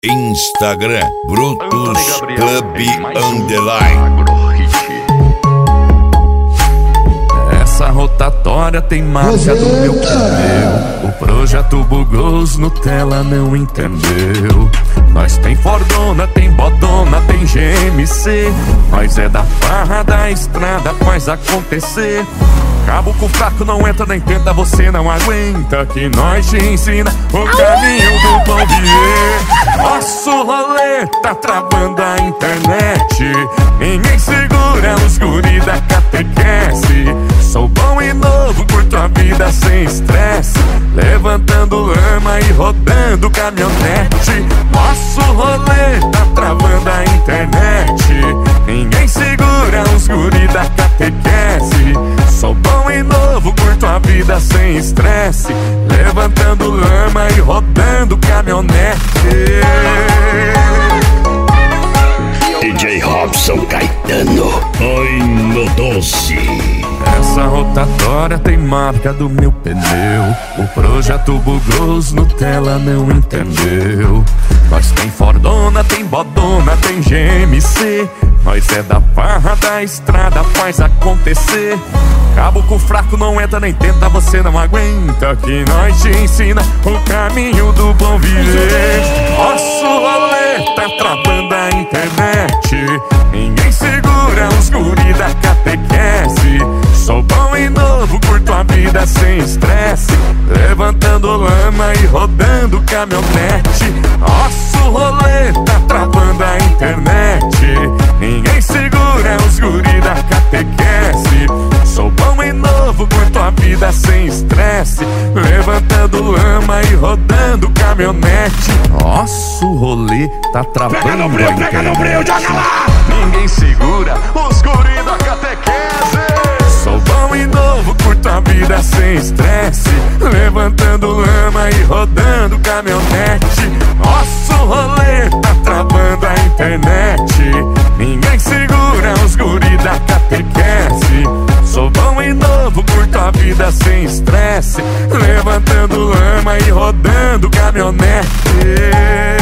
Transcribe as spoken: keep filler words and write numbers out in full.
Instagram, Brutus Club Underline. Essa rotatória tem marca do meu pneu. O projeto bugou, os Nutella não entendeu. Nós tem Fordona, tem Bodona, tem G M C. Nós é da farra da estrada, faz acontecer. Cabo com fraco não entra nem tenta, você não aguenta. Que nós te ensina o caminho do bom viver. Nosso rolê tá travando a internet. Ninguém segura os guri da catequese. Sou bom e novo, curto a vida sem estresse. Levantando lama e rodando caminhonete. Nosso rolê tá travando a internet. Ninguém segura os guri da catequese. Sou bom e novo, curto a vida sem estresse. Levantando lama e rodando caminhonete. D J Robson Caetano, oi no doce. Essa rotatória tem marca do meu pneu. O projeto bugou, os Nutella não entendeu. Nós tem Fordona, tem Bodona, tem G M C. Nós é da farra da estrada, faz acontecer. Cabo com fraco não entra nem tenta, você não aguenta. Que nós te ensina o caminho do bom viver. Nosso rolê tá travando a internet. Ninguém segura os guri da catequese. Sou bom e novo, curto a vida sem estresse. Levantando lama e rodando caminhonete. Nosso rolê tá travando a internet. Ninguém segura os guri da catequese. Sou bom e novo, curto a vida sem estresse. Levantando lama e rodando caminhonete. Nosso rolê tá travando Pega no breu, a pega no breu, internet. joga lá! Ninguém segura os guri da catequese. Sou bom e novo, curto a vida sem estresse. Levantando lama e rodando caminhonete. Nosso rolê tá travando a internet. Ninguém segura os guri da catequese. Sou bom e novo, curto a vida sem estresse. Levantando lama e rodando caminhonete.